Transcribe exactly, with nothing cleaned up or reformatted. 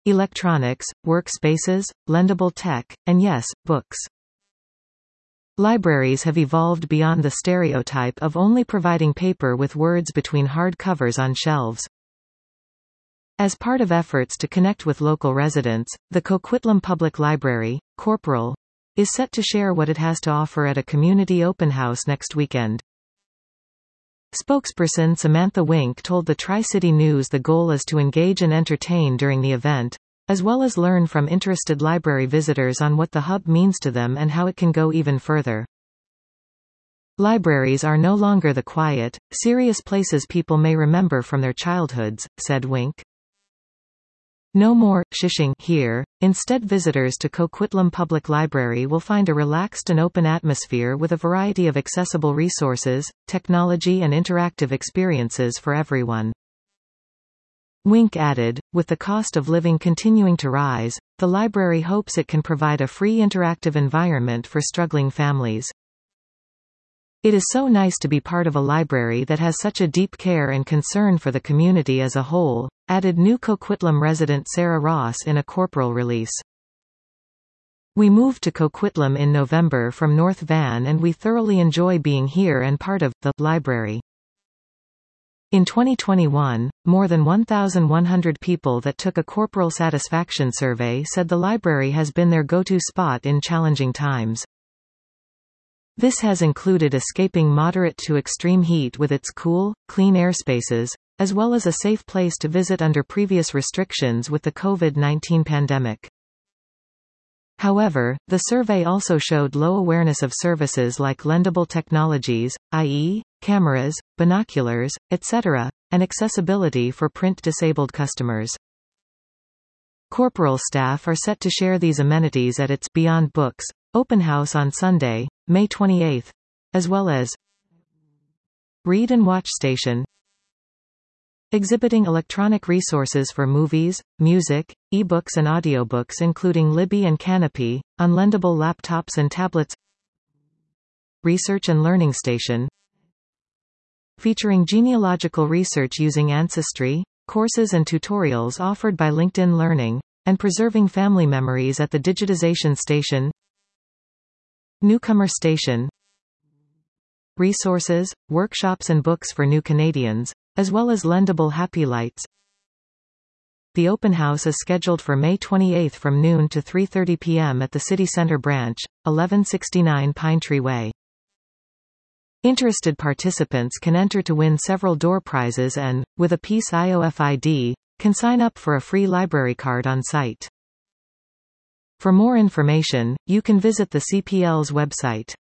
electronics, workspaces, lendable tech, and yes, books. Libraries have evolved beyond the stereotype of only providing paper with words between hard covers on shelves. As part of efforts to connect with local residents, the Coquitlam Public Library, Corporal, is set to share what it has to offer at a community open house next weekend. Spokesperson Samantha Wink told the Tri-City News the goal is to engage and entertain during the event, as well as learn from interested library visitors on what the hub means to them and how it can go even further. Libraries are no longer the quiet, serious places people may remember from their childhoods, said Wink. No more shushing here. Instead, visitors to Coquitlam Public Library will find a relaxed and open atmosphere with a variety of accessible resources, technology and interactive experiences for everyone. Wink added, with the cost of living continuing to rise, the library hopes it can provide a free interactive environment for struggling families. It is so nice to be part of a library that has such a deep care and concern for the community as a whole, added new Coquitlam resident Sarah Ross in a Corporal release. We moved to Coquitlam in November from North Van and we thoroughly enjoy being here and part of the library. In twenty twenty-one, more than one thousand one hundred people that took a Corporal satisfaction survey said the library has been their go-to spot in challenging times. This has included escaping moderate to extreme heat with its cool, clean airspaces, as well as a safe place to visit under previous restrictions with the COVID nineteen pandemic. However, the survey also showed low awareness of services like lendable technologies, that is, cameras, binoculars, et cetera, and accessibility for print-disabled customers. Corporal staff are set to share these amenities at its Beyond Books open house on Sunday, May twenty-eighth, as well as Read and Watch Station, exhibiting electronic resources for movies, music, e-books and audiobooks including Libby and Canopy, on lendable laptops and tablets, Research and Learning Station, featuring genealogical research using Ancestry, courses and tutorials offered by LinkedIn Learning, and preserving family memories at the Digitization Station, Newcomer Station, resources, workshops and books for new Canadians, as well as lendable Happy Lights. The open house is scheduled for May twenty-eighth from noon to three thirty p m at the City Centre branch, eleven sixty-nine Pine Tree Way. Interested participants can enter to win several door prizes and, with a piece I O F I D, can sign up for a free library card on site. For more information, you can visit the C P L's website.